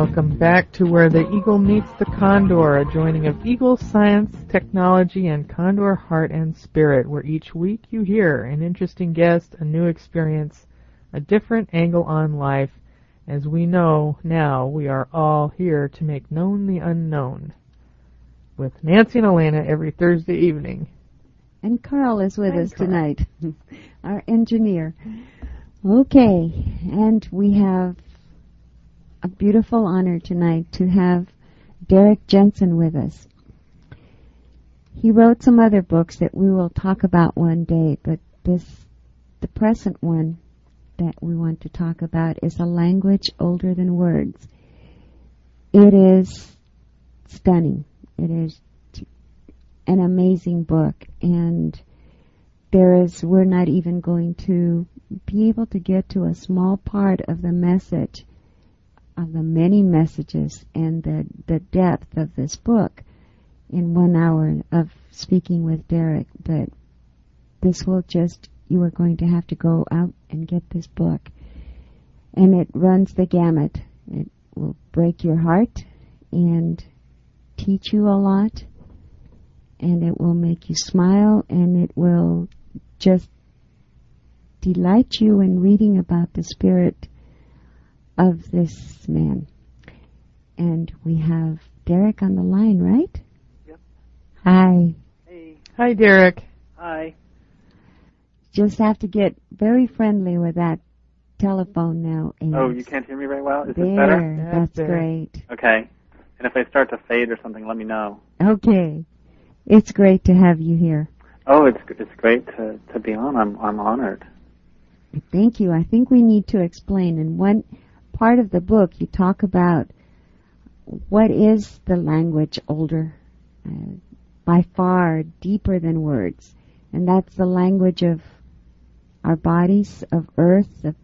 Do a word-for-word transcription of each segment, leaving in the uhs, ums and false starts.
Welcome back to Where the Eagle Meets the Condor, a joining of Eagle Science, Technology, and Condor Heart and Spirit, where each week you hear an interesting guest, a new experience, a different angle on life. As we know now, we are all here to make known the unknown. With Nancy and Elena every Thursday evening. And Carl is with Hi, us Carl. tonight, our engineer. Okay, and we have a beautiful honor tonight to have Derek Jensen with us. He wrote some other books that we will talk about one day, but this, the present one that we want to talk about is A Language Older Than Words. It is stunning. It is an amazing book, and there is, we're not even going to be able to get to a small part of the message, of the many messages and the, the depth of this book in one hour of speaking with Derek, but this will just, you are going to have to go out and get this book. And it runs the gamut. It will break your heart and teach you a lot, and it will make you smile, and it will just delight you in reading about the spirit of this man. And we have Derek on the line, right? Yep. Hi. Hey. Hi, Derek. Hi. Just have to get very friendly with that telephone now. Ames. Oh, you can't hear me very well? Is there, this better? That's That's better. great. Okay. And if I start to fade or something, let me know. Okay. It's great to have you here. Oh, it's it's great to, to be on. I'm I'm honored. Thank you. I think we need to explain. In one part of the book, you talk about what is the language older, uh, by far deeper than words. And that's the language of our bodies, of Earth, of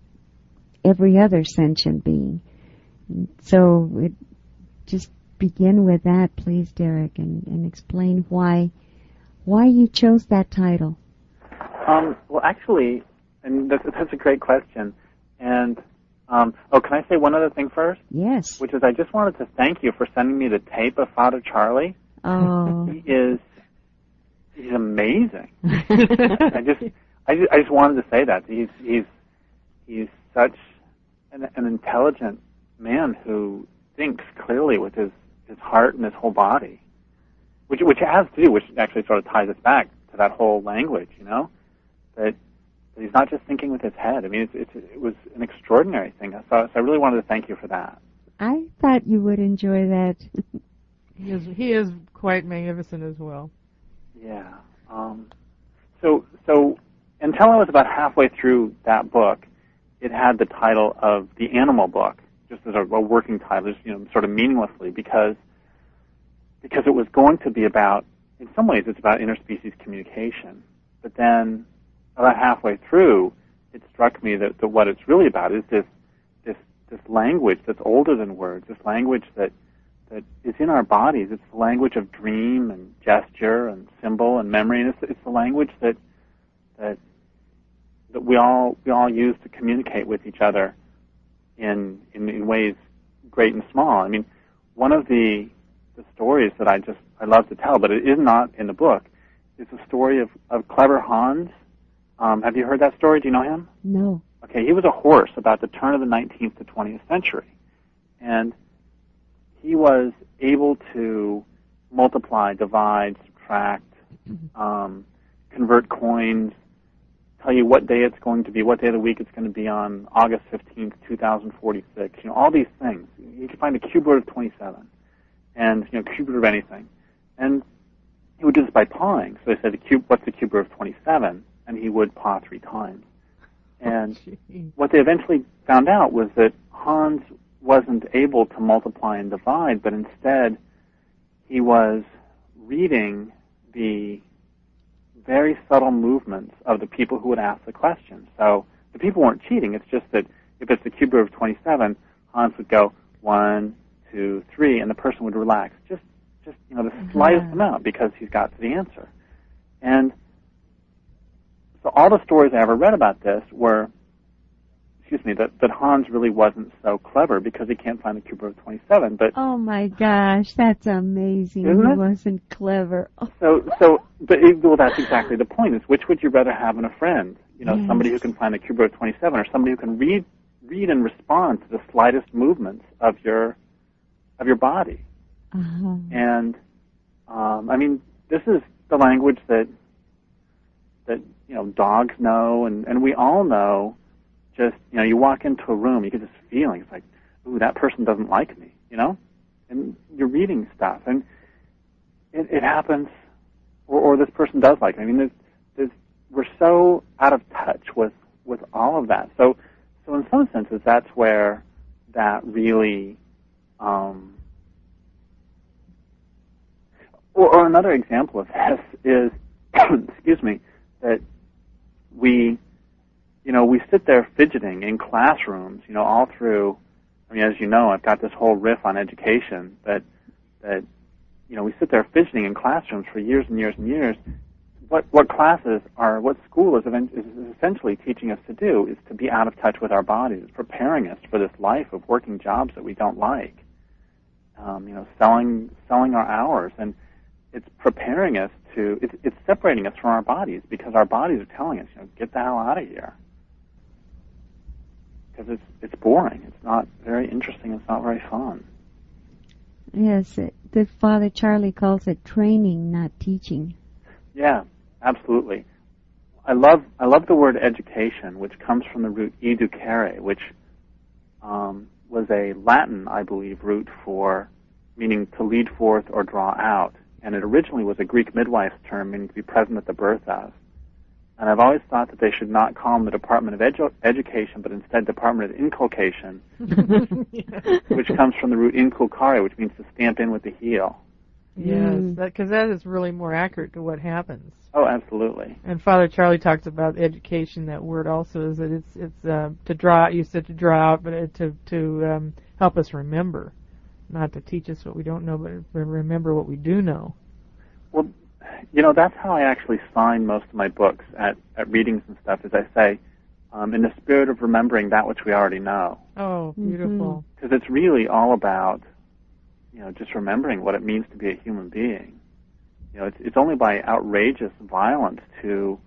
every other sentient being. And so it, just begin with that, please, Derek, and, and explain why why you chose that title. Um, well, actually, and that's, that's a great question. And, um, oh, can I say one other thing first? Yes. Which is I just wanted to thank you for sending me the tape of Father Charlie. Oh. He is, he's amazing. I just, I just, I just wanted to say that. He's, he's, he's such an, an intelligent man who thinks clearly with his, his heart and his whole body. Which, which has to do, which actually sort of ties us back to that whole language, you know? That, that he's not just thinking with his head. I mean, it's, it's, it was an extraordinary thing. So, so I really wanted to thank you for that. I thought you would enjoy that. He is, he is quite magnificent as well. Yeah. Um, so, so until I was about halfway through that book, it had the title of The Animal Book, just as a, a working title, just, you know, sort of meaninglessly, because because it was going to be about, in some ways, it's about interspecies communication. But then, about halfway through, it struck me that, that what it's really about is this this this language that's older than words, this language that that is in our bodies. It's the language of dream and gesture and symbol and memory, and it's, it's the language that that that we all we all use to communicate with each other in in, in ways great and small. I mean, one of the the stories that I just I love to tell, but it is not in the book, is the story of, of Clever Hans. Um, have you heard that story? Do you know him? No. Okay, he was a horse about the turn of the nineteenth to twentieth century, and he was able to multiply, divide, subtract, um, convert coins, tell you what day it's going to be, what day of the week it's going to be on, August fifteenth, two thousand forty-six. You know, all these things. You can find a cube root of twenty-seven, and you know, cube root of anything, and he would do this by pawing. So they said, the cube, what's the cube root of twenty-seven? And he would paw three times. And Oh, what they eventually found out was that Hans wasn't able to multiply and divide, but instead he was reading the very subtle movements of the people who would ask the questions. So the people weren't cheating. It's just that if it's the cube root of twenty-seven, Hans would go one, two, three, and the person would relax just, just you know, the Uh-huh. slightest amount because he's got to the answer. And so all the stories I ever read about this were excuse me, that, that Hans really wasn't so clever because he can't find the cube root of twenty-seven. But oh my gosh, that's amazing. Isn't he it? wasn't clever. Oh. So, so, but it, well, that's exactly the point. Is which would you rather have in a friend? You know, Yes. somebody who can find the cube root of twenty-seven, or somebody who can read, read and respond to the slightest movements of your, of your body. Uh-huh. And, um, I mean, this is the language that, that you know, dogs know, and, and we all know. Just, you know, you walk into a room, you get this feeling. It's like, ooh, that person doesn't like me, you know? And you're reading stuff, and it, it happens, or, or this person does like me. I mean, there's, there's, we're so out of touch with, with all of that. So, so in some senses, that's where that really, um, or, or another example of this is, excuse me, that we, you know, we sit there fidgeting in classrooms, you know, all through, I mean, as you know, I've got this whole riff on education that, that, you know, we sit there fidgeting in classrooms for years and years and years. What, what classes are, what school is, is essentially teaching us to do is to be out of touch with our bodies, preparing us for this life of working jobs that we don't like, um, you know, selling, selling our hours. And it's preparing us to, it's, it's separating us from our bodies because our bodies are telling us, you know, get the hell out of here. Because it's it's boring. It's not very interesting. It's not very fun. Yes, it, the Father Charlie calls it training, not teaching. Yeah, absolutely. I love I love the word education, which comes from the root educare, which um, was a Latin, I believe, root for meaning to lead forth or draw out, and it originally was a Greek midwife's term meaning to be present at the birth of. And I've always thought that they should not call them the Department of Edu- Education, but instead Department of Inculcation, Yeah. which comes from the root inculcare, which means to stamp in with the heel. Yes, Mm. because that, that is really more accurate to what happens. Oh, absolutely. And Father Charlie talks about education. That word also is that it's it's uh, to draw. You said to draw out, but it, to to um, help us remember, not to teach us what we don't know, but to remember what we do know. Well, you know, that's how I actually sign most of my books at, at readings and stuff, is I say, um, in the spirit of remembering that which we already know. Oh, beautiful. Because it's really all about, you know, just remembering what it means to be a human being. You know, it's, it's only by outrageous violence to,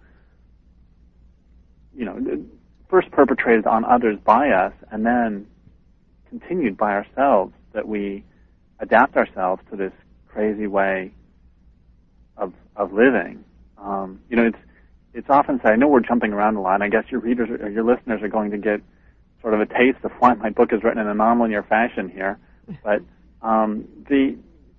you know, first perpetrated on others by us and then continued by ourselves that we adapt ourselves to this crazy way of of living. Um, you know, it's it's often said, I know we're jumping around a lot, and I guess your readers or your listeners are going to get sort of a taste of why my book is written in a nonlinear fashion here. But um, the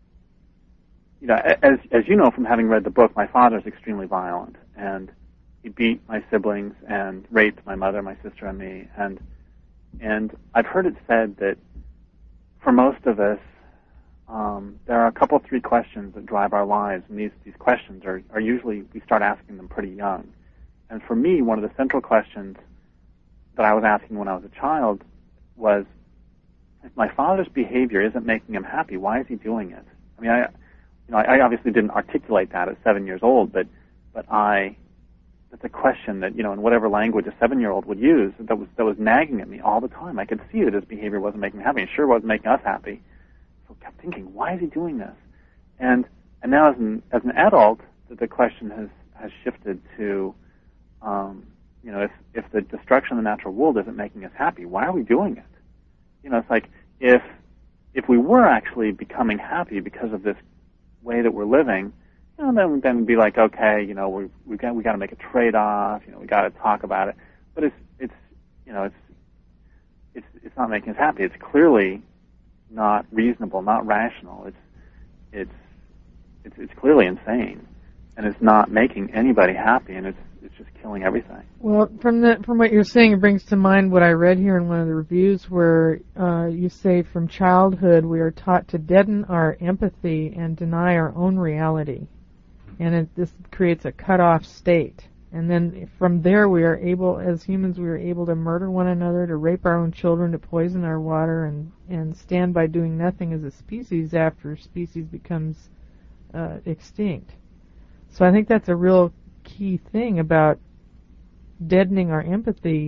you know, as as you know from having read the book, my father's extremely violent, and he beat my siblings and raped my mother, my sister, and me. And and I've heard it said that for most of us, Um, there are a couple, three questions that drive our lives, and these, these questions are, are usually, we start asking them pretty young. And for me, one of the central questions that I was asking when I was a child was, if my father's behavior isn't making him happy, why is he doing it? I mean, I, you know, I, I obviously didn't articulate that at seven years old, but, but I, that's a question that, you know, in whatever language a seven-year-old would use, that was, that was nagging at me all the time. I could see that his behavior wasn't making him happy. It sure wasn't making us happy. Kept thinking, why is he doing this? And and now as an as an adult, the, the question has has shifted to, um, you know, if if the destruction of the natural world isn't making us happy, why are we doing it? You know, it's like if if we were actually becoming happy because of this way that we're living, you know, then then we'd be like, okay, you know, we we got we got to make a trade off. You know, we got to talk about it. But it's it's you know it's it's it's not making us happy. It's clearly not reasonable, not rational. It's it's it's it's clearly insane, and it's not making anybody happy, and it's it's just killing everything. Well, from the from what you're saying, it brings to mind what I read here in one of the reviews, where uh, you say from childhood we are taught to deaden our empathy and deny our own reality, and it, this creates a cut-off state. And then from there, we are able, as humans, we are able to murder one another, to rape our own children, to poison our water, and, and stand by doing nothing as a species after species becomes uh, extinct. So I think that's a real key thing about deadening our empathy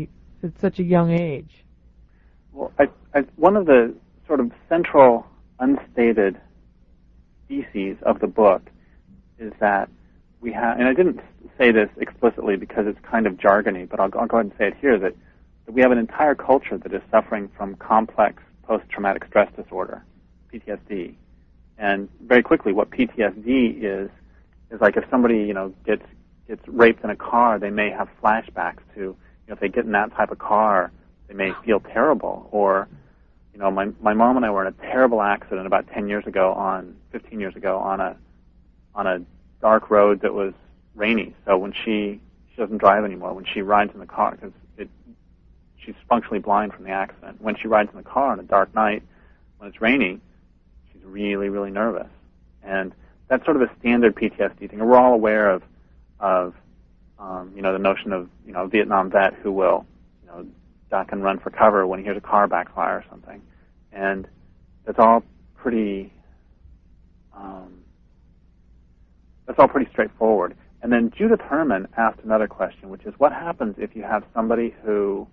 at such a young age? Well, I, I, one of the sort of central unstated theses of the book is that we have, and I didn't say this explicitly because it's kind of jargony, but I'll, I'll go ahead and say it here, that, that we have an entire culture that is suffering from complex post-traumatic stress disorder, P T S D. And very quickly, what P T S D is, is like if somebody, you know, gets gets raped in a car, they may have flashbacks to, you know, if they get in that type of car, they may feel terrible. Or, you know, my my mom and I were in a terrible accident about ten years ago on, fifteen years ago on a, on a dark road that was rainy. So when she, she doesn't drive anymore, when she rides in the car, because it, she's functionally blind from the accident. When she rides in the car on a dark night, when it's raining, she's really, really nervous. And that's sort of a standard P T S D thing. And we're all aware of, of um, you know, the notion of, you know, a Vietnam vet who will, you know, duck and run for cover when he hears a car backfire or something. And that's all pretty, um, that's all pretty straightforward. And then Judith Herman asked another question, which is, what happens if you have somebody who,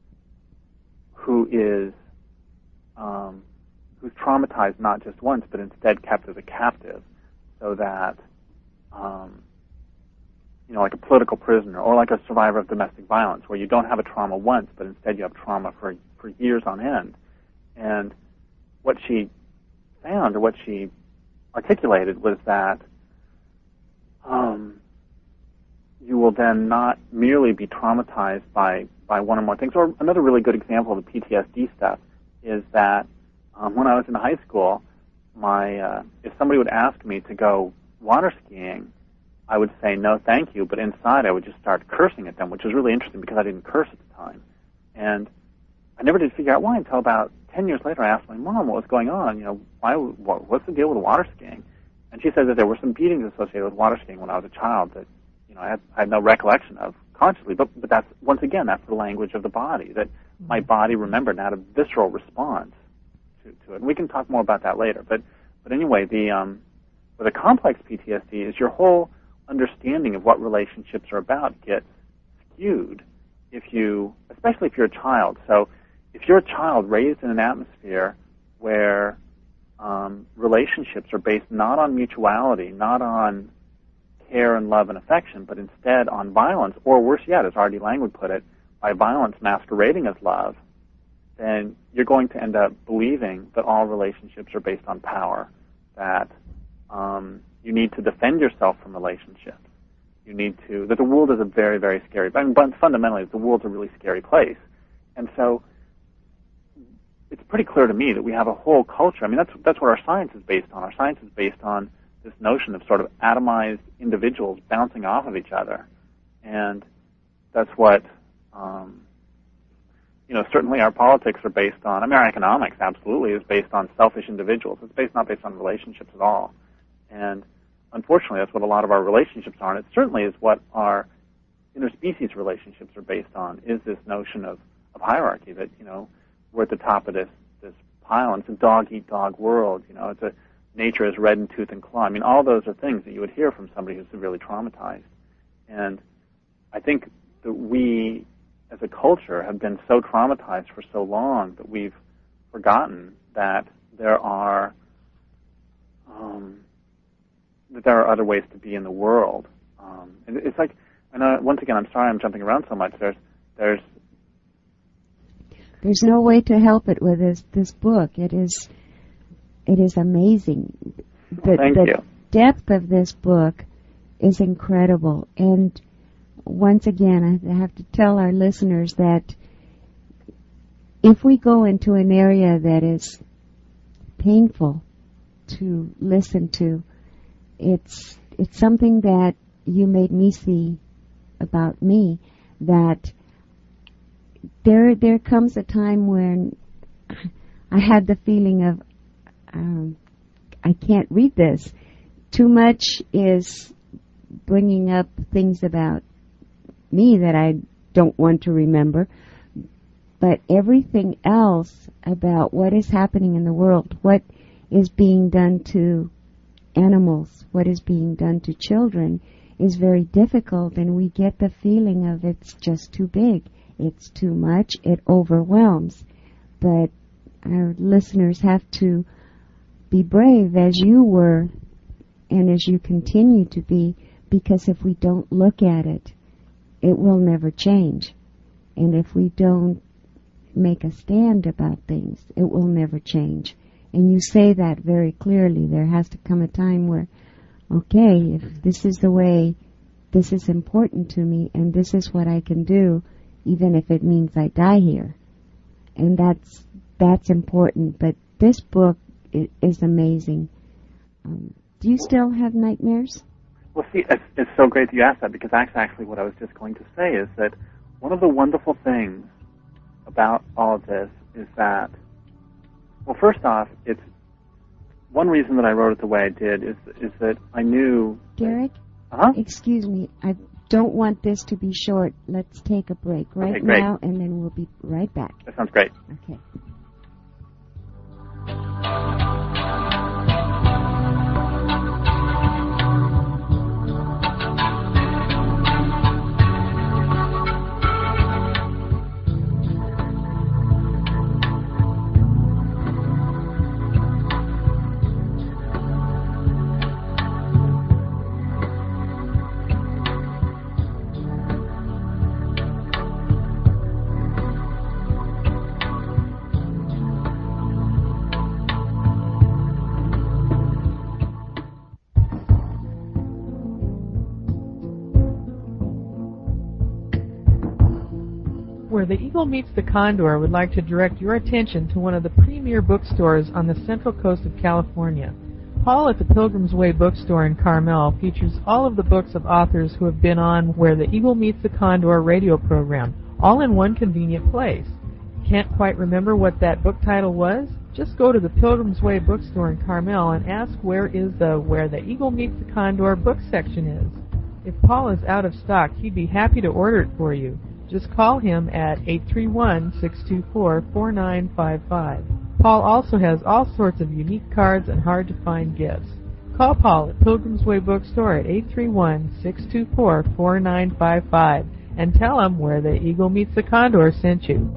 who is, um, who's traumatized not just once, but instead kept as a captive, so that, um, you know, like a political prisoner, or like a survivor of domestic violence, where you don't have a trauma once, but instead you have trauma for for years on end. And what she found, or what she articulated, was that um, you will then not merely be traumatized by, by one or more things. Or another really good example of the P T S D stuff is that um, when I was in high school, my uh, if somebody would ask me to go water skiing, I would say no, thank you. But inside, I would just start cursing at them, which was really interesting because I didn't curse at the time, and I never did figure out why until about ten years later. I asked my mom what was going on. You know, why? What, what's the deal with water skiing? And she said that there were some beatings associated with water skiing when I was a child that, you know, I had, I had no recollection of consciously. But but that's, once again, that's the language of the body, that my body remembered and had a visceral response to, to it. And we can talk more about that later. But but anyway, the um, with a complex P T S D is your whole understanding of what relationships are about gets skewed if you, especially if you're a child. So if you're a child raised in an atmosphere where um, relationships are based not on mutuality, not on care and love and affection, but instead on violence, or worse yet, as R D Lang would put it, by violence masquerading as love, then you're going to end up believing that all relationships are based on power, that um, you need to defend yourself from relationships. You need to, that the world is a very, very scary, I mean, but fundamentally, the world's a really scary place. And so it's pretty clear to me that we have a whole culture. I mean, that's that's what our science is based on. Our science is based on this notion of sort of atomized individuals bouncing off of each other. And that's what, um, you know, certainly our politics are based on, I mean, our economics absolutely is based on selfish individuals. It's based not based on relationships at all. And unfortunately, that's what a lot of our relationships are. And it certainly is what our interspecies relationships are based on, is this notion of, of hierarchy, that, you know, we're at the top of this, this pile, and it's a dog-eat-dog world. You know, it's a nature is red in tooth and claw. I mean, all those are things that you would hear from somebody who's severely traumatized. And I think that we, as a culture, have been so traumatized for so long that we've forgotten that there are um, that there are other ways to be in the world. Um, and it's like, and uh, once again, I'm sorry I'm jumping around so much. There's there's There's no way to help it with this this book. It is it is amazing. The, Thank the you. depth of this book is incredible. And once again, I have to tell our listeners that if we go into an area that is painful to listen to, it's it's something that you made me see about me, that There, there comes a time when I had the feeling of, um, I can't read this. Too much is bringing up things about me that I don't want to remember. But everything else about what is happening in the world, what is being done to animals, what is being done to children, is very difficult, and we get the feeling of it's just too big. it's too much, it overwhelms. But our listeners have to be brave as you were and as you continue to be, because if we don't look at it, it will never change. And if we don't make a stand about things, it will never change. And you say that very clearly. There has to come a time where, okay, if this is the way, this is important to me, and this is what I can do, even if it means I die here. And that's that's important. But this book is amazing. Um, do you still have nightmares? Well, see, it's, it's so great that you asked that, because that's actually what I was just going to say, is that one of the wonderful things about all of this is that, well, first off, it's one reason that I wrote it the way I did is is that I knew... Derek? Uh-huh? Excuse me, I don't want this to be short. Let's take a break right okay, now, and then we'll be right back. That sounds great. Okay. Where the Eagle Meets the Condor would like to direct your attention to one of the premier bookstores on the central coast of California. Paul at the Pilgrim's Way bookstore in Carmel features all of the books of authors who have been on Where the Eagle Meets the Condor radio program, all in one convenient place. Can't quite remember what that book title was? Just go to the Pilgrim's Way bookstore in Carmel and ask where is the Where the Eagle Meets the Condor book section is. If Paul is out of stock, he'd be happy to order it for you. Just call him at eight three one, six two four, four nine five five. Paul also has all sorts of unique cards and hard-to-find gifts. Call Paul at Pilgrim's Way Bookstore at eight three one, six two four, four nine five five and tell him Where the Eagle Meets the Condor sent you.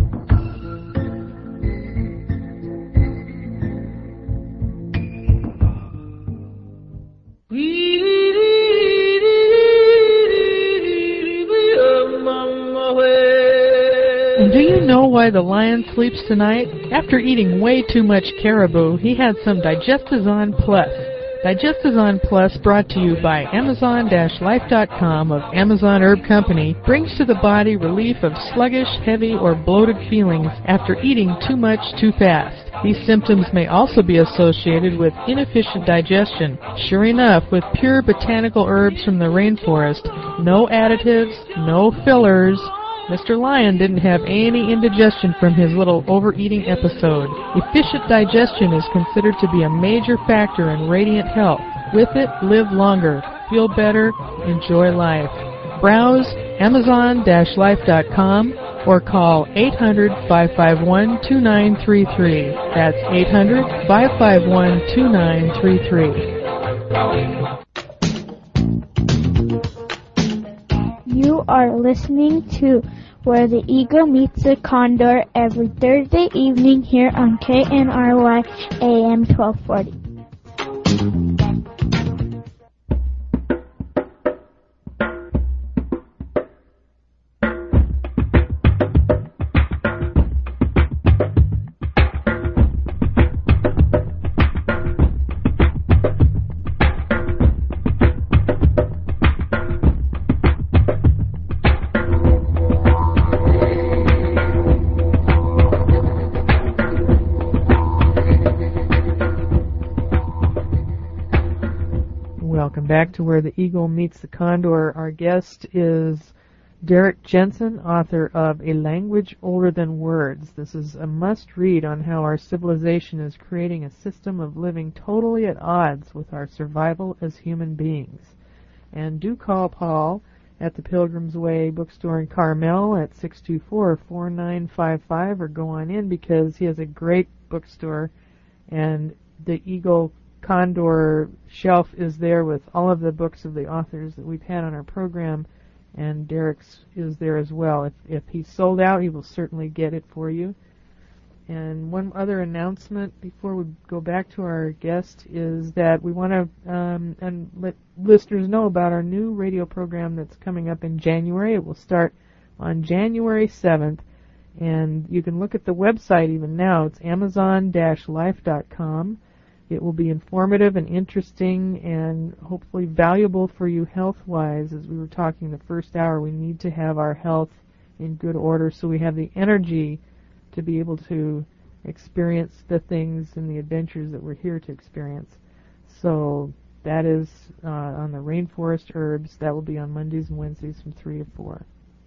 And do you know why the lion sleeps tonight? After eating way too much caribou, he had some Digestazon Plus. Digestazon Plus, brought to you by Amazon Life dot com of Amazon Herb Company, brings to the body relief of sluggish, heavy, or bloated feelings after eating too much too fast. These symptoms may also be associated with inefficient digestion. Sure enough, with pure botanical herbs from the rainforest, no additives, no fillers, Mister Lion didn't have any indigestion from his little overeating episode. Efficient digestion is considered to be a major factor in radiant health. With it, live longer, feel better, enjoy life. Browse Amazon Life dot com or call eight hundred, five five one, two nine three three. That's eight hundred, five five one, two nine three three. You are listening to Where the Eagle Meets the Condor every Thursday evening here on K N R Y A M twelve forty. Back to Where the Eagle Meets the Condor. Our guest is Derek Jensen, author of A Language Older Than Words. This is a must-read on how our civilization is creating a system of living totally at odds with our survival as human beings. And do call Paul at the Pilgrim's Way bookstore in Carmel at six two four, four nine five five or go on in, because he has a great bookstore, and the Eagle Condor shelf is there with all of the books of the authors that we've had on our program, and Derek's is there as well. If if he's sold out, he will certainly get it for you. And one other announcement before we go back to our guest is that we want to um, and let listeners know about our new radio program that's coming up in January. It will start on January seventh, and you can look at the website even now. It's amazon dash life dot com. It will be informative and interesting and hopefully valuable for you health-wise. As we were talking the first hour, we need to have our health in good order so we have the energy to be able to experience the things and the adventures that we're here to experience. So that is uh, on the Rainforest Herbs. That will be on Mondays and Wednesdays from three to four.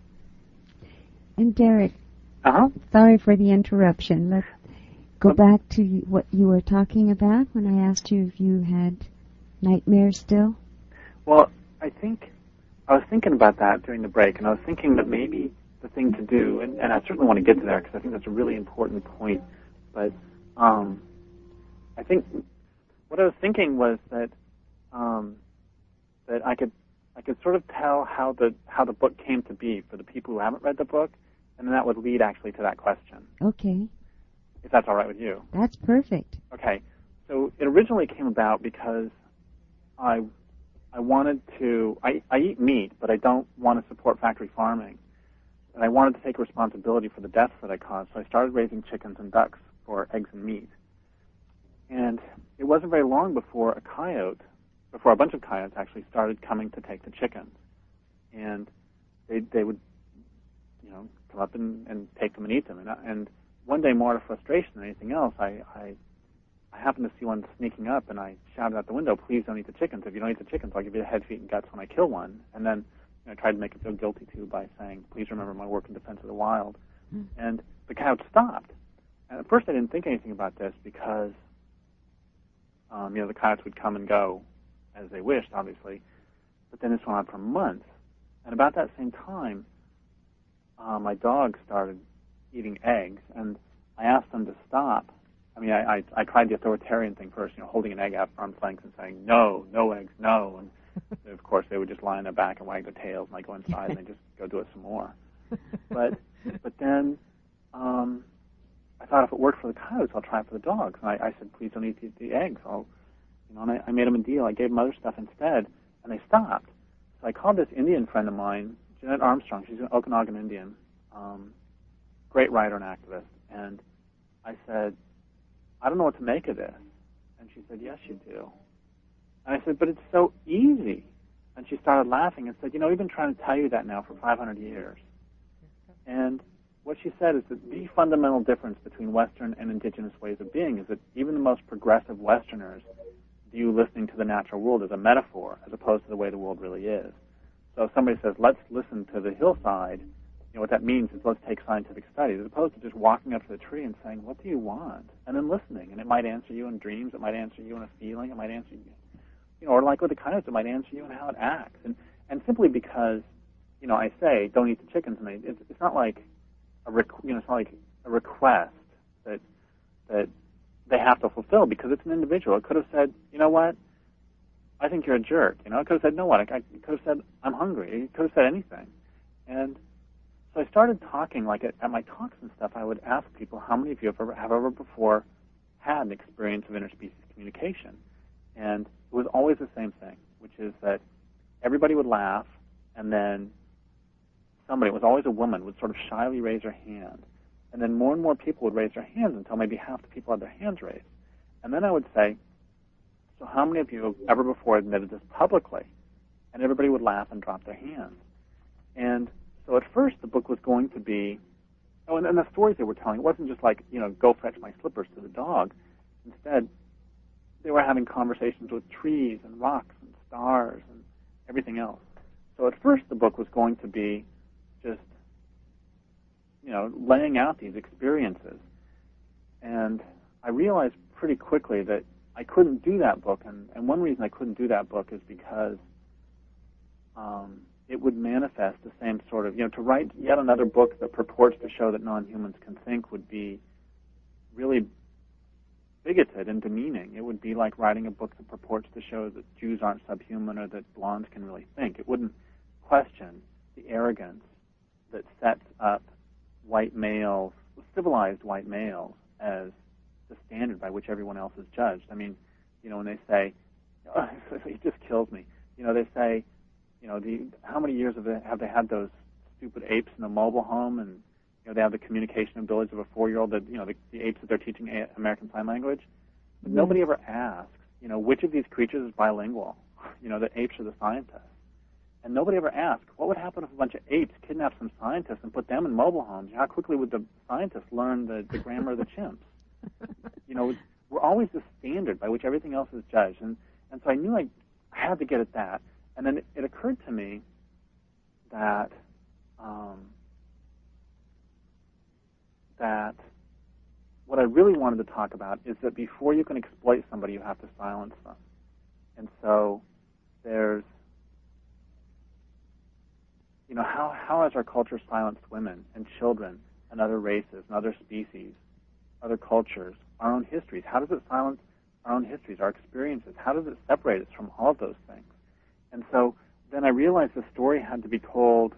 And Derek, Uh-huh. sorry for the interruption. Let's go back to what you were talking about when I asked you if you had nightmares still. Well, I think I was thinking about that during the break, and I was thinking that maybe the thing to do, and, and I certainly want to get to that because I think that's a really important point, but um, I think what I was thinking was that um, that I could I could sort of tell how the how the book came to be for the people who haven't read the book, and then that would lead actually to that question. Okay. If that's all right with you. That's perfect. Okay. So it originally came about because I I wanted to I, I eat meat, but I don't want to support factory farming. And I wanted to take responsibility for the deaths that I caused, so I started raising chickens and ducks for eggs and meat. And it wasn't very long before a coyote, before a bunch of coyotes actually started coming to take the chickens. And they they would, you know, come up and, and take them and eat them. And, and one day, more out of frustration than anything else, I, I I happened to see one sneaking up, and I shouted out the window, "Please don't eat the chickens. If you don't eat the chickens, I'll give you the head, feet, and guts when I kill one." And then I tried to make it feel guilty, too, by saying, "Please remember my work in defense of the wild." Mm. And the coyote stopped. And at first I didn't think anything about this because, um, you know, the coyotes would come and go as they wished, obviously. But then this went on for months. And about that same time, uh, my dog started eating eggs, and I asked them to stop. I mean, I, I, I tried the authoritarian thing first, you know, holding an egg out for arm's length and saying, "No, no eggs, no." And of course, they would just lie on their back and wag their tails, and I go inside and they just go do it some more. But but then um, I thought if it worked for the coyotes, I'll try it for the dogs. And I, I said, "Please don't eat the, the eggs." I'll, you know, and I, I made them a deal. I gave them other stuff instead, and they stopped. So I called this Indian friend of mine, Jeanette Armstrong. She's an Okanagan Indian, um, great writer and activist. And I said, "I don't know what to make of this." And she said, "Yes, you do." And I said, "But it's so easy." And she started laughing and said, "You know, we've been trying to tell you that now for five hundred years. And what she said is that the fundamental difference between Western and indigenous ways of being is that even the most progressive Westerners view listening to the natural world as a metaphor as opposed to the way the world really is. So if somebody says, let's listen to the hillside, you know, what that means is let's take scientific studies, as opposed to just walking up to the tree and saying, what do you want? And then listening. And it might answer you in dreams. It might answer you in a feeling. It might answer you, you know, or like with the coyotes, it might answer you in how it acts. And and simply because, you know, I say, don't eat the chickens, and they, it's, it's not like a, requ- you know, it's not like a request that that they have to fulfill because it's an individual. It could have said, you know what, I think you're a jerk. You know, it could have said, no what, I, I could have said, I'm hungry. It could have said anything. And so I started talking, like at, at my talks and stuff, I would ask people, how many of you have ever, have ever before had an experience of interspecies communication? And it was always the same thing, which is that everybody would laugh, and then somebody, it was always a woman, would sort of shyly raise her hand. And then more and more people would raise their hands until maybe half the people had their hands raised. And then I would say, so how many of you have ever before admitted this publicly? And everybody would laugh and drop their hands. And so at first the book was going to be, oh, and, and the stories they were telling, it wasn't just like, you know, go fetch my slippers to the dog. Instead, they were having conversations with trees and rocks and stars and everything else. So at first the book was going to be just, you know, laying out these experiences. And I realized pretty quickly that I couldn't do that book, and, and one reason I couldn't do that book is because um, it would manifest the same sort of, you know, to write yet another book that purports to show that non-humans can think would be really bigoted and demeaning. It would be like writing a book that purports to show that Jews aren't subhuman or that blondes can really think. It wouldn't question the arrogance that sets up white males, civilized white males, as the standard by which everyone else is judged. I mean, you know, when they say, oh, it just kills me. You know, they say, you know, the, how many years have they, have they had those stupid apes in a mobile home, and you know they have the communication abilities of a four-year-old. That you know the, the apes that they're teaching a- American Sign Language. But yes. Nobody ever asks, you know, which of these creatures is bilingual. You know, the apes are the scientists, and nobody ever asks what would happen if a bunch of apes kidnapped some scientists and put them in mobile homes. How quickly would the scientists learn the, the grammar of the chimps? You know, we're always the standard by which everything else is judged, and and so I knew I had to get at that. And then it, it occurred to me that um, that what I really wanted to talk about is that before you can exploit somebody, you have to silence them. And so there's, you know, how, how has our culture silenced women and children and other races and other species, other cultures, our own histories? How does it silence our own histories, our experiences? How does it separate us from all of those things? And so then I realized the story had to be told.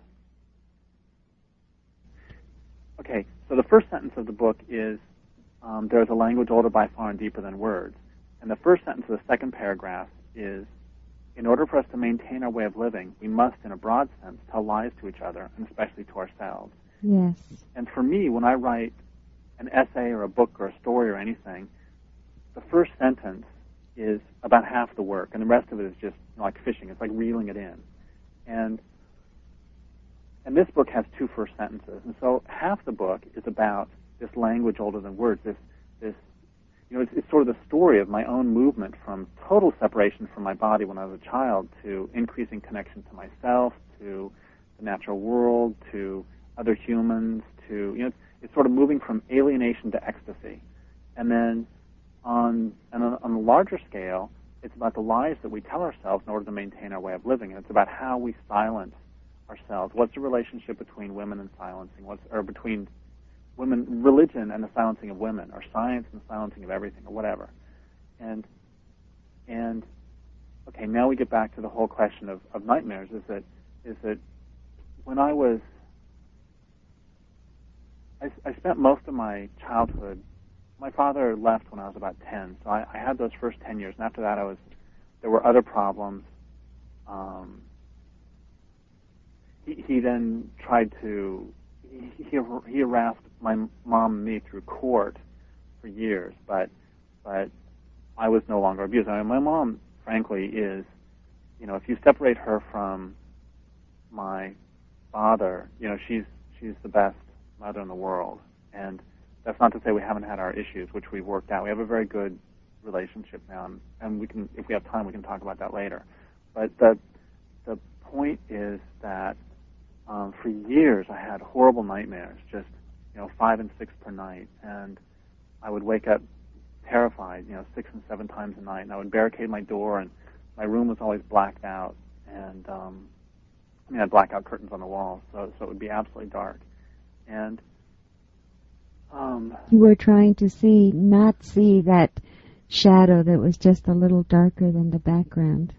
Okay, so the first sentence of the book is, um, there's a language older by far and deeper than words. And the first sentence of the second paragraph is, in order for us to maintain our way of living, we must, in a broad sense, tell lies to each other, and especially to ourselves. Yes. And for me, when I write an essay or a book or a story or anything, the first sentence is about half the work, and the rest of it is just, you know, like fishing. It's like reeling it in. And and this book has two first sentences. And so half the book is about this language older than words, this, this you know, it's, it's sort of the story of my own movement from total separation from my body when I was a child to increasing connection to myself, to the natural world, to other humans, to, you know, it's, it's sort of moving from alienation to ecstasy. And then on, and on, on a larger scale, it's about the lies that we tell ourselves in order to maintain our way of living. And it's about how we silence ourselves. What's the relationship between women and silencing? What's, or between women, religion and the silencing of women, or science and the silencing of everything, or whatever. And, and okay, now we get back to the whole question of, of nightmares, is that, is that when I was, I, I spent most of my childhood, my father left when I was about ten, so I, I had those first ten years, and after that I was, there were other problems. Um, he, he then tried to, he, he, he harassed my mom and me through court for years, but, but I was no longer abused. I mean, my mom, frankly, is, you know, if you separate her from my father, you know, she's, she's the best mother in the world. And that's not to say we haven't had our issues, which we've worked out. We have a very good relationship now, and, and we can, if we have time, we can talk about that later. But the the point is that um, for years I had horrible nightmares, just, you know, five and six per night, and I would wake up terrified, you know, six and seven times a night, and I would barricade my door, and my room was always blacked out, and um, I mean, I had blackout curtains on the walls, so so it would be absolutely dark, and Um, you were trying to see, not see that shadow that was just a little darker than the background.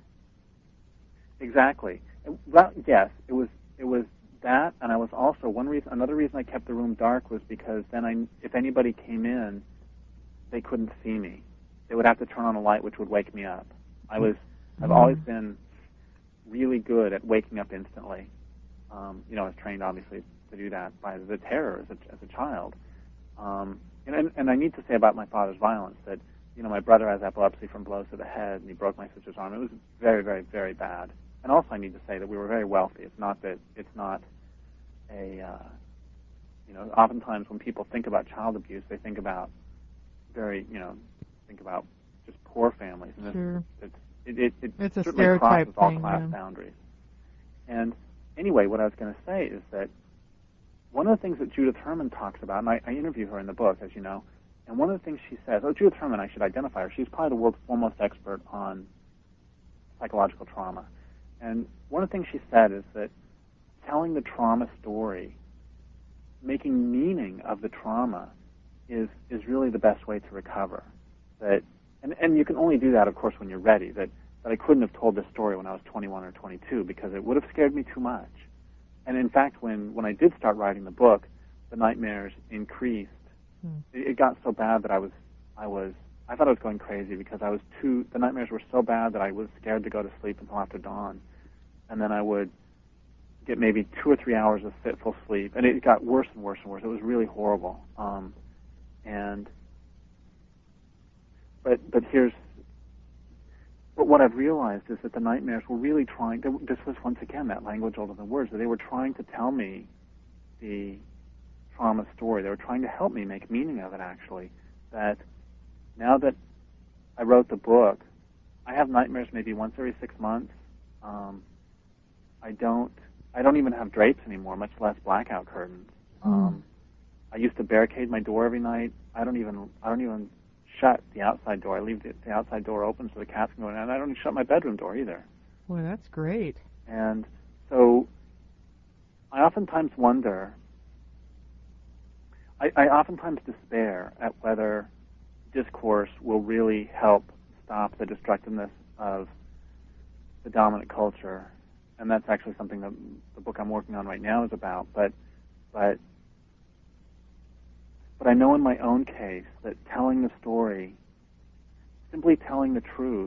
Exactly. Well, yes, it was. It was that, and I was also one reason. Another reason I kept the room dark was because then, I, if anybody came in, they couldn't see me. They would have to turn on a light, which would wake me up. I was. I've Mm. always been really good at waking up instantly. Um, you know, I was trained obviously to do that by the terror as a, as a child. Um, and, and, and I need to say about my father's violence that, you know, my brother has epilepsy from blows to the head, and he broke my sister's arm. It was very, very, very bad. And also I need to say that we were very wealthy. It's not that, it's not a, uh, you know, oftentimes when people think about child abuse, they think about very, you know, think about just poor families. And Sure. it's, it, it, it, It's it a certainly stereotype crosses all thing, class yeah. boundaries. And anyway, what I was going to say is that one of the things that Judith Herman talks about, and I, I interview her in the book, as you know, and one of the things she says, oh, Judith Herman, I should identify her. She's probably the world's foremost expert on psychological trauma. And one of the things she said is that telling the trauma story, making meaning of the trauma, is is really the best way to recover. That, and, and you can only do that, of course, when you're ready. That, that I couldn't have told this story when I was twenty-one or twenty-two because it would have scared me too much. and in fact, when, when I did start writing the book, the nightmares increased. Hmm. It, it got so bad that I was, I was, I thought I was going crazy because I was too, the nightmares were so bad that I was scared to go to sleep until after dawn. And then I would get maybe two or three hours of fitful sleep, and it got worse and worse and worse. It was really horrible. Um, and, but, but here's, but what I've realized is that the nightmares were really trying, this was once again that language older than words, that they were trying to tell me the trauma story. They were trying to help me make meaning of it, actually. That now that I wrote the book, I have nightmares maybe once every six months. Um, I don't, I don't even have drapes anymore, much less blackout curtains. Mm. Um, I used to barricade my door every night. I don't even, I don't even shut the outside door. I leave the, the outside door open so the cats can go in, and I don't even shut my bedroom door either. Well, that's great. And so I oftentimes wonder, I, I oftentimes despair at whether discourse will really help stop the destructiveness of the dominant culture. And that's actually something that the book I'm working on right now is about. But, but, but I know in my own case that telling the story, simply telling the truth,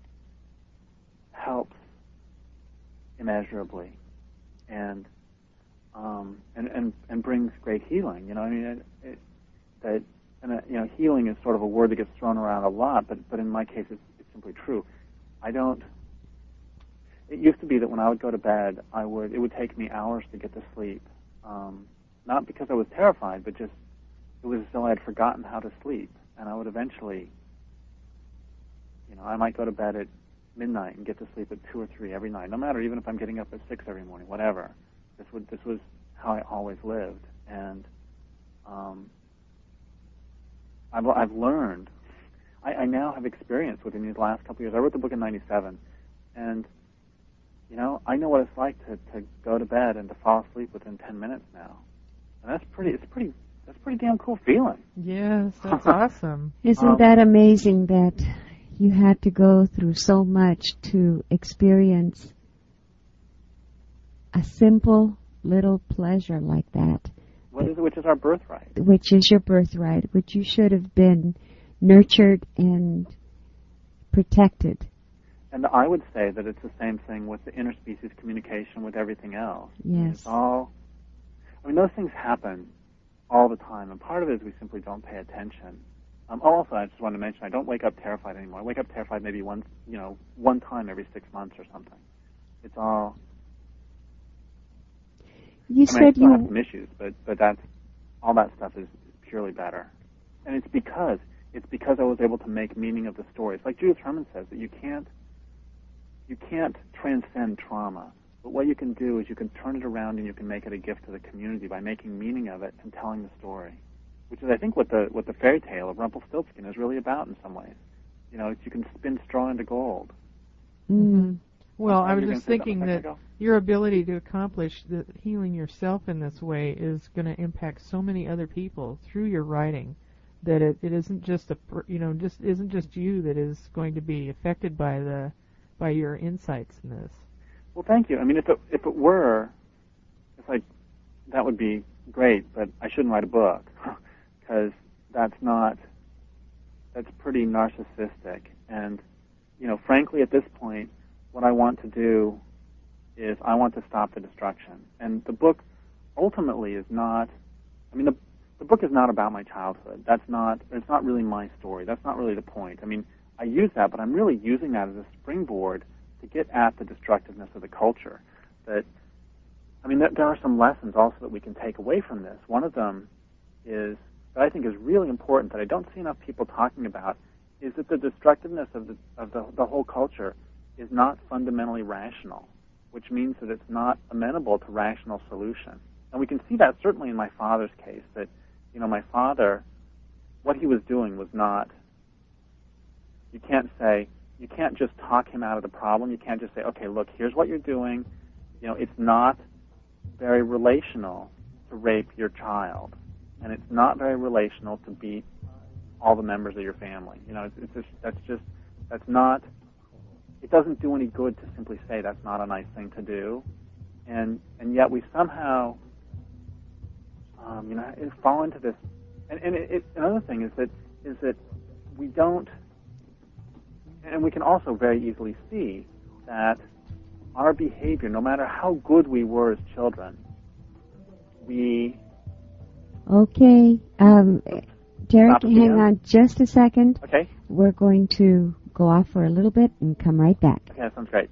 helps immeasurably, and um, and, and and brings great healing. You know, I mean, it, it, that and uh, you know, healing is sort of a word that gets thrown around a lot, but but in my case, it's, it's simply true. I don't. It used to be that when I would go to bed, I would it would take me hours to get to sleep, um, not because I was terrified, but just it was as though I had forgotten how to sleep, and I would eventually, you know, I might go to bed at midnight and get to sleep at two or three every night, no matter, even if I'm getting up at six every morning, whatever. This would this was how I always lived, and um, I've I've learned. I, I now have experience within these last couple of years. I wrote the book in ninety-seven, and you know I know what it's like to, to go to bed and to fall asleep within ten minutes now, and that's pretty. It's pretty. That's a pretty damn cool feeling. Yes, that's awesome. Isn't Um, that amazing that you had to go through so much to experience a simple little pleasure like that, What is it? Which is our birthright. which is your birthright, which you should have been nurtured and protected. And I would say that it's the same thing with the interspecies communication with everything else. Yes. It's all, I mean, those things happen all the time, and part of it is we simply don't pay attention. Um, also, I just wanted to mention, I don't wake up terrified anymore. I wake up terrified maybe one, you know, one time every six months or something. It's all, You I mean, I said still have you some issues, but, but that's, all that stuff is purely better. And it's because, it's because I was able to make meaning of the stories. Like Judith Herman says, that you can't, you can't transcend trauma. But what you can do is you can turn it around and you can make it a gift to the community by making meaning of it and telling the story, which is, I think, what the what the fairy tale of Rumpelstiltskin is really about in some ways. You know, it's, you can spin straw into gold. Mm. Well, I was You're just gonna say thinking something, that Michael? your ability to accomplish the healing yourself in this way is going to impact so many other people through your writing that it, it isn't just a per- you know just isn't just you that is going to be affected by the by your insights in this. Well, thank you. I mean, if it if it were, if I, that would be great. But I shouldn't write a book because that's not. That's pretty narcissistic. And you know, frankly, at this point, what I want to do is I want to stop the destruction. And the book ultimately is not. I mean, the the book is not about my childhood. That's not. It's not really my story. That's not really the point. I mean, I use that, but I'm really using that as a springboard to get at the destructiveness of the culture. That, I mean, there, there are some lessons also that we can take away from this. One of them is, that I think is really important, that I don't see enough people talking about, is that the destructiveness of the of the, the whole culture is not fundamentally rational, which means that it's not amenable to rational solution. And we can see that certainly in my father's case, that, you know, my father, what he was doing was not, you can't say, you can't just talk him out of the problem. You can't just say, okay, look, here's what you're doing. You know, it's not very relational to rape your child, and it's not very relational to beat all the members of your family. You know, it's, it's just, that's just, that's not, it doesn't do any good to simply say that's not a nice thing to do. and and yet we somehow, um, you know, fall into this. And, and it, it, another thing is that is that we don't, and we can also very easily see that our behavior, no matter how good we were as children, we. Okay, um, Derek, Stop hang again. on just a second. Okay. We're going to go off for a little bit and come right back. Okay, that sounds great.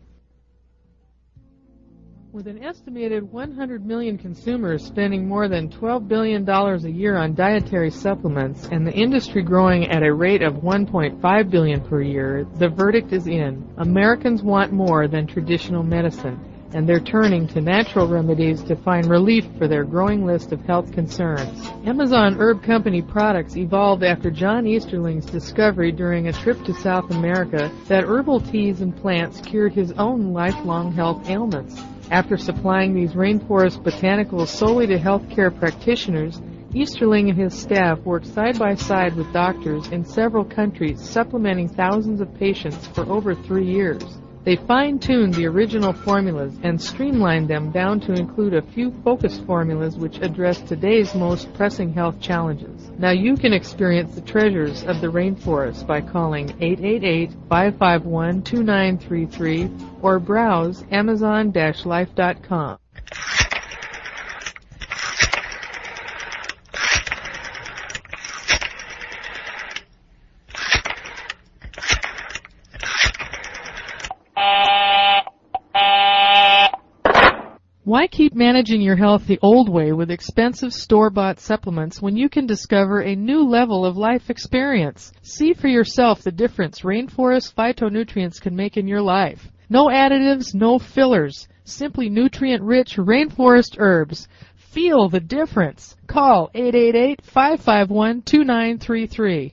With an estimated one hundred million consumers spending more than twelve billion dollars a year on dietary supplements and the industry growing at a rate of one point five billion dollars per year, the verdict is in. Americans want more than traditional medicine, and they're turning to natural remedies to find relief for their growing list of health concerns. Amazon Herb Company products evolved after John Easterling's discovery during a trip to South America that herbal teas and plants cured his own lifelong health ailments. After supplying these rainforest botanicals solely to healthcare practitioners, Easterling and his staff worked side by side with doctors in several countries, supplementing thousands of patients for over three years. They fine-tuned the original formulas and streamlined them down to include a few focused formulas which address today's most pressing health challenges. Now you can experience the treasures of the rainforest by calling eight eight eight, five five one, two nine three three or browse amazon dash life dot com. Why keep managing your health the old way with expensive store-bought supplements when you can discover a new level of life experience? See for yourself the difference rainforest phytonutrients can make in your life. No additives, no fillers. Simply nutrient-rich rainforest herbs. Feel the difference. Call eight eight eight, five five one, two nine three three.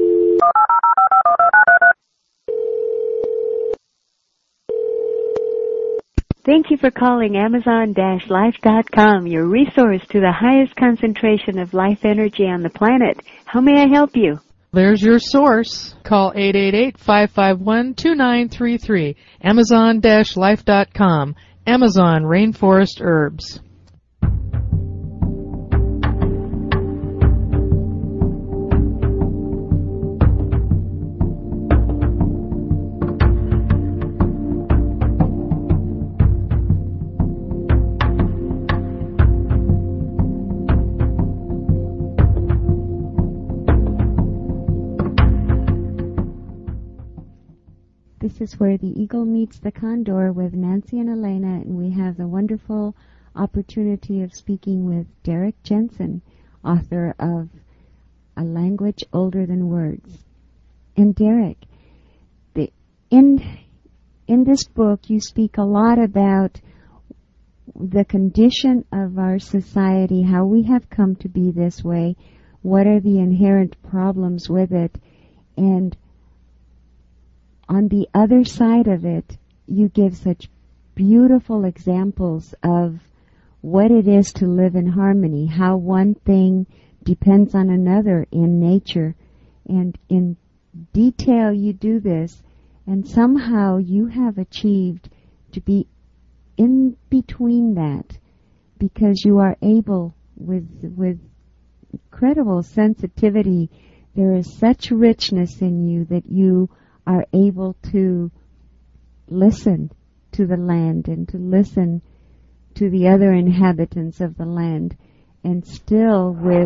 Thank you for calling amazon dash life dot com, your resource to the highest concentration of life energy on the planet. How may I help you? There's your source. Call eight eight eight, five five one, two nine three three. amazon dash life dot com. Amazon Rainforest Herbs. This is where the eagle meets the condor with Nancy and Elena, and we have the wonderful opportunity of speaking with Derek Jensen, author of A Language Older Than Words. And Derek, the, in, in this book you speak a lot about the condition of our society, how we have come to be this way, what are the inherent problems with it, and on the other side of it, you give such beautiful examples of what it is to live in harmony, how one thing depends on another in nature. And in detail you do this, and somehow you have achieved to be in between that, because you are able, with, with incredible sensitivity, there is such richness in you that you are able to listen to the land and to listen to the other inhabitants of the land, and still with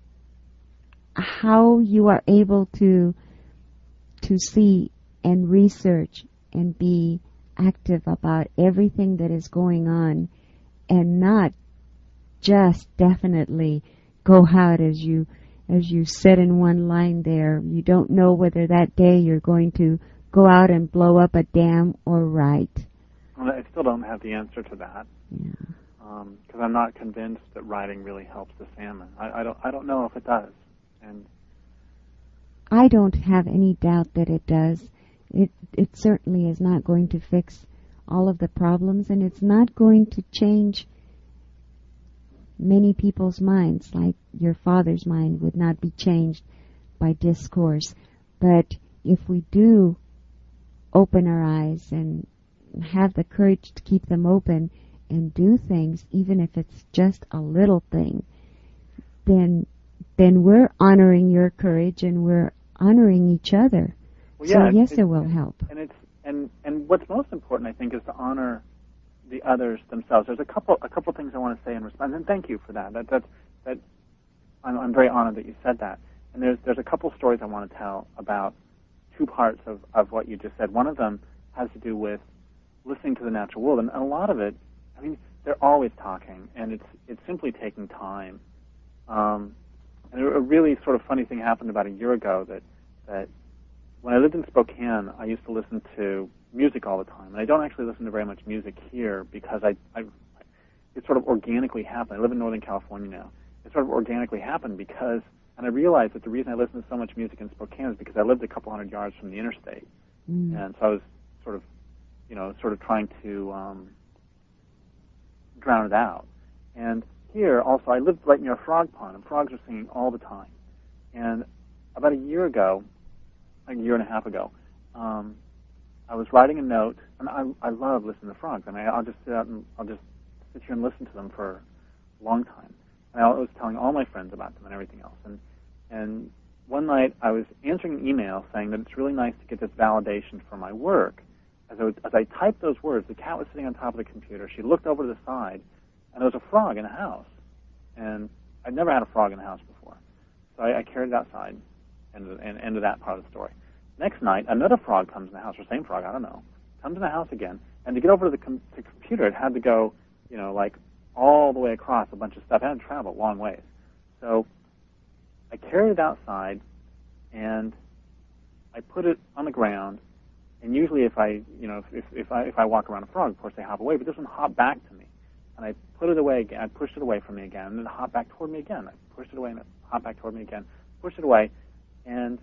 how you are able to to see and research and be active about everything that is going on, and not just definitely go out as you As you said in one line there. You don't know whether that day you're going to go out and blow up a dam or write. Well, I still don't have the answer to that. Yeah. Because um, I'm not convinced that writing really helps the salmon. I, I don't. I don't know if it does. And I don't have any doubt that it does. It it certainly is not going to fix all of the problems, and it's not going to change many people's minds, like your father's mind would not be changed by discourse. But if we do open our eyes and have the courage to keep them open and do things, even if it's just a little thing, then then we're honoring your courage and we're honoring each other. Well, so yeah, yes, it, it will and, help. And it's and and what's most important, I think, is to honor the others themselves. There's a couple a couple things I want to say in response, and thank you for that. That that that I'm, I'm very honored that you said that. And there's there's a couple stories I want to tell about two parts of, of what you just said. One of them has to do with listening to the natural world, and a lot of it, I mean, they're always talking, and it's it's simply taking time. Um, and a really sort of funny thing happened about a year ago that that when I lived in Spokane, I used to listen to music all the time, and I don't actually listen to very much music here because I, I it sort of organically happened. I live in Northern California now. It sort of organically happened because, and I realized that the reason I listen to so much music in Spokane is because I lived a couple hundred yards from the interstate, mm. and so I was sort of, you know, sort of trying to um, drown it out. And here, also, I lived right near a frog pond, and frogs are singing all the time. And about a year ago, a year and a half ago, um, I was writing a note, and I, I love listening to frogs. I mean, I'll just sit out and I'll just sit here and listen to them for a long time. And I was telling all my friends about them and everything else. And and one night I was answering an email saying that it's really nice to get this validation for my work. As I, was, as I typed those words, the cat was sitting on top of the computer. She looked over to the side, and there was a frog in a house. And I'd never had a frog in a house before. So I, I carried it outside and, and ended that part of the story. Next night, another frog comes in the house, or same frog, I don't know, comes in the house again. And to get over to the, com- the computer, it had to go, you know, like all the way across a bunch of stuff. It had to travel a long ways. So I carried it outside, and I put it on the ground. And usually, if I, you know, if if I if I walk around a frog, of course they hop away. But this one hopped back to me, and I put it away again. I pushed it away from me again, and then it hopped back toward me again. I pushed it away, and it hopped back toward me again. Pushed it away, and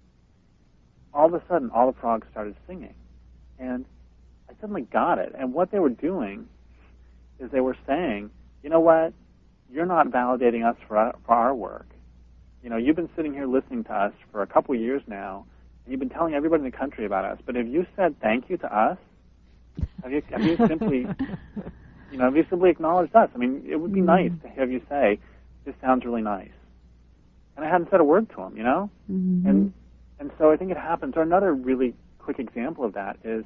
all of a sudden, all the frogs started singing, and I suddenly got it. And what they were doing is they were saying, you know what, you're not validating us for our, for our work. You know, you've been sitting here listening to us for a couple of years now, and you've been telling everybody in the country about us. But have you said thank you to us? Have you, have you simply, you know, have you simply acknowledged us? I mean, it would be mm-hmm. nice to have you say, this sounds really nice. And I hadn't said a word to them, you know? Mm-hmm. And and so I think it happens. Or another really quick example of that is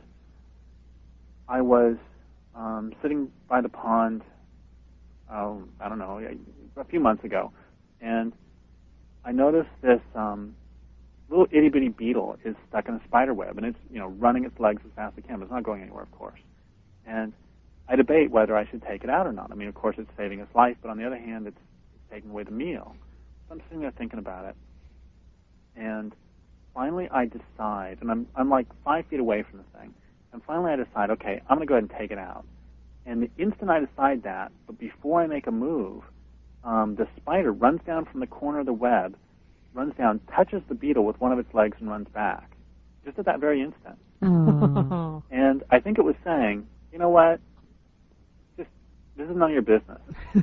I was um, sitting by the pond, oh, I don't know, a few months ago, and I noticed this um, little itty-bitty beetle is stuck in a spider web, and it's, you know, running its legs as fast as it can, but it's not going anywhere, of course. And I debate whether I should take it out or not. I mean, of course, it's saving its life, but on the other hand, it's, it's taking away the meal. So I'm sitting there thinking about it, and finally I decide, and I'm I'm like five feet away from the thing, and finally I decide, okay, I'm going to go ahead and take it out. And the instant I decide that, but before I make a move, um, the spider runs down from the corner of the web, runs down, touches the beetle with one of its legs, and runs back. Just at that very instant. Oh. And I think it was saying, you know what, just this is none of your business.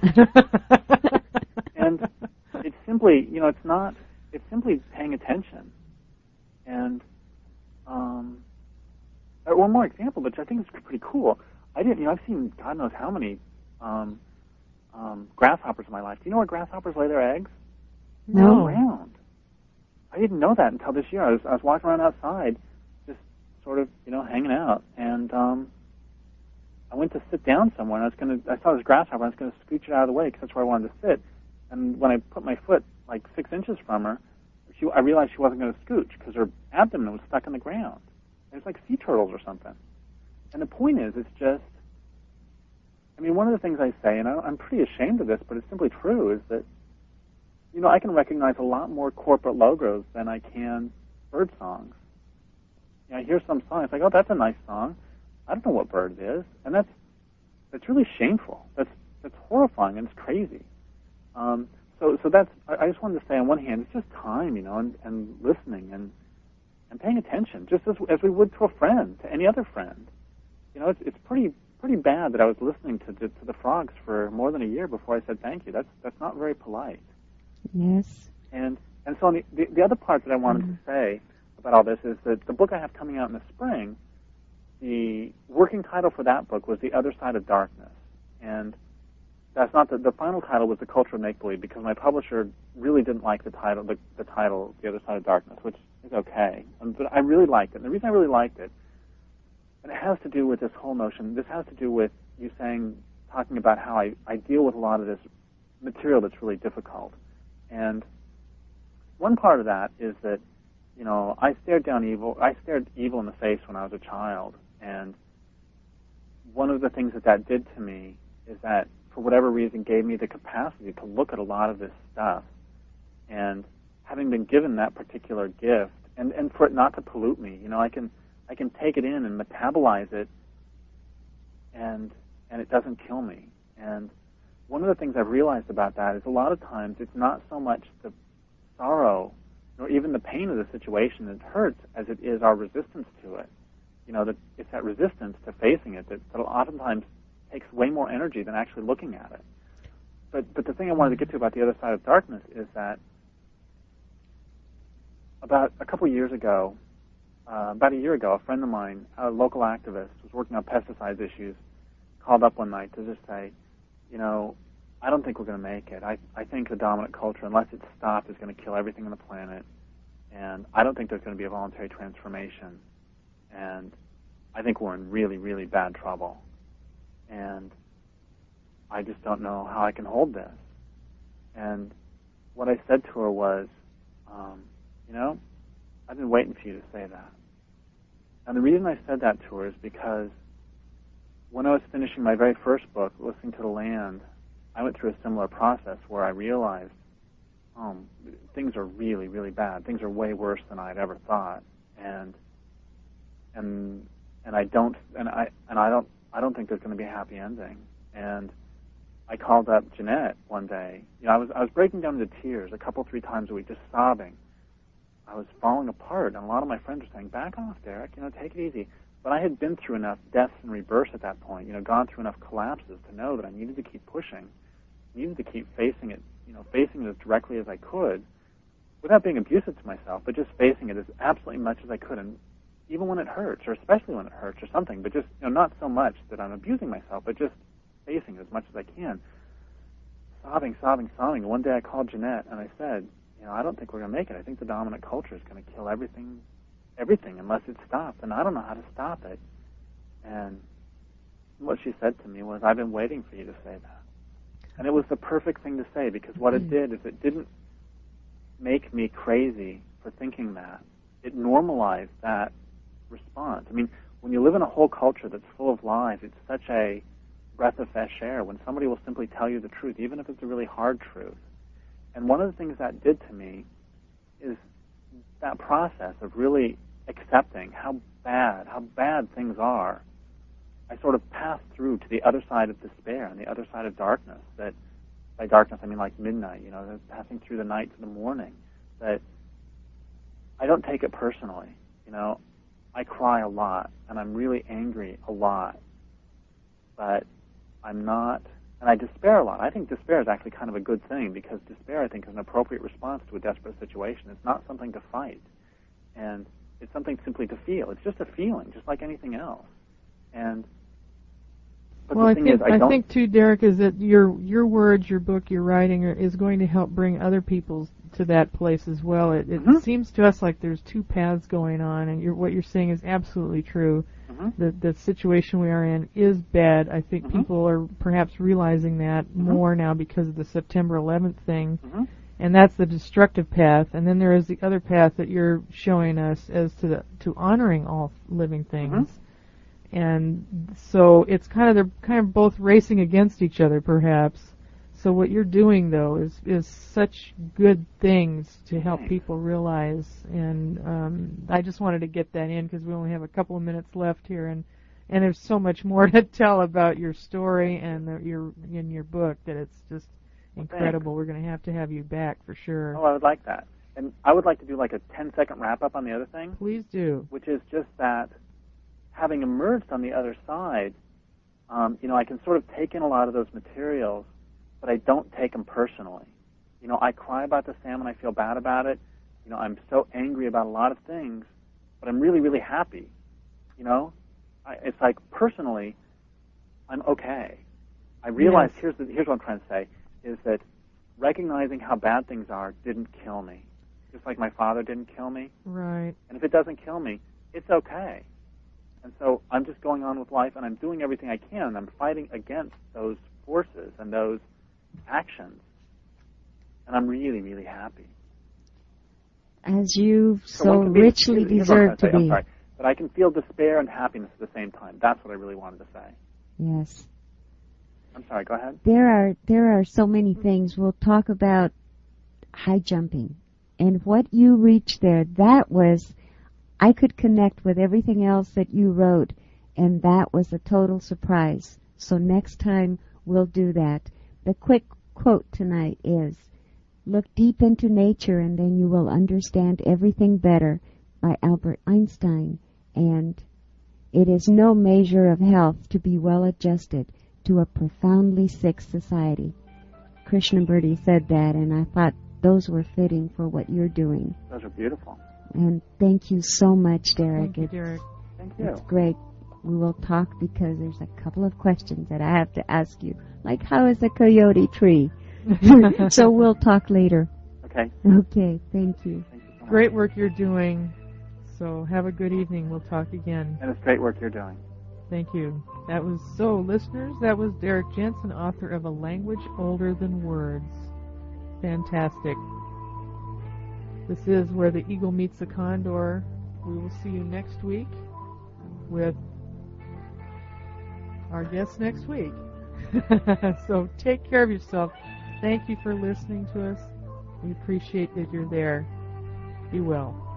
And it's simply, you know, it's not, it's simply paying attention. And um, one more example, which I think is pretty cool. I didn't, you know, I've seen God knows how many um, um, grasshoppers in my life. Do you know where grasshoppers lay their eggs? No. Around. I didn't know that until this year. I was, I was walking around outside, just sort of, you know, hanging out, and um, I went to sit down somewhere. And I was going to, I saw this grasshopper. I was going to scooch it out of the way because that's where I wanted to sit. And when I put my foot like six inches from her, she, I realized she wasn't going to scooch because her abdomen was stuck in the ground. It was like sea turtles or something. And the point is, it's just, I mean, one of the things I say, and I, I'm pretty ashamed of this, but it's simply true, is that, you know, I can recognize a lot more corporate logos than I can bird songs. You know, I hear some song, it's like, oh, that's a nice song. I don't know what bird it is. And that's that's really shameful. That's that's horrifying, and it's crazy. Um, so so that's, I, I just wanted to say, on one hand, it's just time, you know, and, and listening and and paying attention, just as as we would to a friend, to any other friend. You know, it's it's pretty pretty bad that I was listening to, to to the frogs for more than a year before I said thank you. That's that's not very polite. Yes. And and so the the, the other part that I wanted mm. to say about all this is that the book I have coming out in the spring, the working title for that book was The Other Side of Darkness. that's not the, the final title was The Culture of Make-Believe, because my publisher really didn't like the title, the, the title, The Other Side of Darkness, which is okay. Um, but I really liked it. And the reason I really liked it, and it has to do with this whole notion, this has to do with you saying, talking about how I, I deal with a lot of this material that's really difficult. And one part of that is that, you know, I stared down evil, I stared evil in the face when I was a child, and one of the things that that did to me is that, for whatever reason, gave me the capacity to look at a lot of this stuff. And having been given that particular gift, and, and for it not to pollute me, you know, I can I can take it in and metabolize it, and and it doesn't kill me. And one of the things I've realized about that is a lot of times it's not so much the sorrow nor even the pain of the situation that hurts as it is our resistance to it. You know, that it's that resistance to facing it that, that oftentimes takes way more energy than actually looking at it. But but the thing I wanted to get to about The Other Side of Darkness is that about a couple of years ago, uh, about a year ago, a friend of mine, a local activist, was working on pesticides issues, called up one night to just say, you know, I don't think we're going to make it. I, I think the dominant culture, unless it's stopped, is going to kill everything on the planet. And I don't think there's going to be a voluntary transformation. And I think we're in really, really bad trouble. And I just don't know how I can hold this. And what I said to her was, um, you know, I've been waiting for you to say that. And the reason I said that to her is because when I was finishing my very first book, Listening to the Land, I went through a similar process where I realized, um, things are really, really bad. Things are way worse than I'd ever thought. And and and I don't and I and I don't I don't think there's going to be a happy ending. And I called up Jeanette one day. You know, I was I was breaking down into tears a couple, three times a week, just sobbing. I was falling apart, and a lot of my friends were saying, "Back off, Derek. You know, take it easy." But I had been through enough deaths and rebirths at that point. You know, gone through enough collapses to know that I needed to keep pushing, needed to keep facing it. You know, facing it as directly as I could, without being abusive to myself, but just facing it as absolutely much as I could, and even when it hurts, or especially when it hurts, or something. But just, you know, not so much that I'm abusing myself, but just facing it as much as I can. Sobbing, sobbing, sobbing. One day I called Jeanette and I said, you know, I don't think we're going to make it. I think the dominant culture is going to kill everything, everything unless it's stopped, and I don't know how to stop it. And what she said to me was, I've been waiting for you to say that. And it was the perfect thing to say, because what it did is it didn't make me crazy for thinking that. It normalized that response. I mean, when you live in a whole culture that's full of lies, it's such a breath of fresh air when somebody will simply tell you the truth, even if it's a really hard truth. And one of the things that did to me is that process of really accepting how bad, how bad things are. I sort of passed through to the other side of despair and the other side of darkness. That by darkness I mean like midnight, you know, passing through the night to the morning. That I don't take it personally, you know. I cry a lot, and I'm really angry a lot, but I'm not, and I despair a lot. I think despair is actually kind of a good thing, because despair, I think, is an appropriate response to a desperate situation. It's not something to fight, and it's something simply to feel. It's just a feeling, just like anything else. And but well, the I thing think is, I, I don't, think too, Derek, is that your your words, your book, your writing are, is going to help bring other people to that place as well. It, it mm-hmm. seems to us like there's two paths going on, and you're, what you're saying is absolutely true. Mm-hmm. The the situation we are in is bad. I think mm-hmm. people are perhaps realizing that mm-hmm. more now because of the September eleventh thing, mm-hmm. and that's the destructive path. And then there is the other path that you're showing us as to the to honoring all living things. Mm-hmm. And so it's kind of they're kind of both racing against each other, perhaps. So what you're doing, though, is is such good things to help Thanks. people realize. And um, I just wanted to get that in because we only have a couple of minutes left here, and and there's so much more to tell about your story and the, your in your book that it's just incredible. Thanks. We're going to have to have you back for sure. Oh, I would like that. And I would like to do like a ten-second wrap-up on the other thing. Please do. Which is just that, having emerged on the other side, um, you know, I can sort of take in a lot of those materials, but I don't take them personally. You know, I cry about the salmon, I feel bad about it. You know, I'm so angry about a lot of things, but I'm really, really happy. You know, I, it's like personally, I'm okay. I realized, Yes. here's, the, here's what I'm trying to say, is that recognizing how bad things are didn't kill me. Just like my father didn't kill me. Right. And if it doesn't kill me, it's okay. And so I'm just going on with life, and I'm doing everything I can, and I'm fighting against those forces and those actions. And I'm really, really happy. As you So so one can be- richly here's- here's what I'm deserve to trying say, I'm be. sorry. But I can feel despair and happiness at the same time. That's what I really wanted to say. Yes. I'm sorry, go ahead. There are there are so many things. We'll talk about high jumping and what you reached there. That was, I could connect with everything else that you wrote, and that was a total surprise. So next time we'll do that. The quick quote tonight is, "Look deep into nature and then you will understand everything better," by Albert Einstein. And it is no measure of health to be well adjusted to a profoundly sick society. Krishnamurti said that, and I thought those were fitting for what you're doing. Those are beautiful. And thank you so much, Derek. Thank you, It's, Derek. Thank you. it's great. We will talk because there's a couple of questions that I have to ask you, like how is a coyote tree? So we'll talk later. Okay. Okay, thank you. Thank you so much. Great work you're doing. So have a good evening. We'll talk again. And it's great work you're doing. Thank you. That was, so listeners, that was Derek Jensen, author of A Language Older Than Words. Fantastic. This is Where the Eagle Meets the Condor. We will see you next week with our guest next week. So take care of yourself. Thank you for listening to us. We appreciate that you're there. Be well.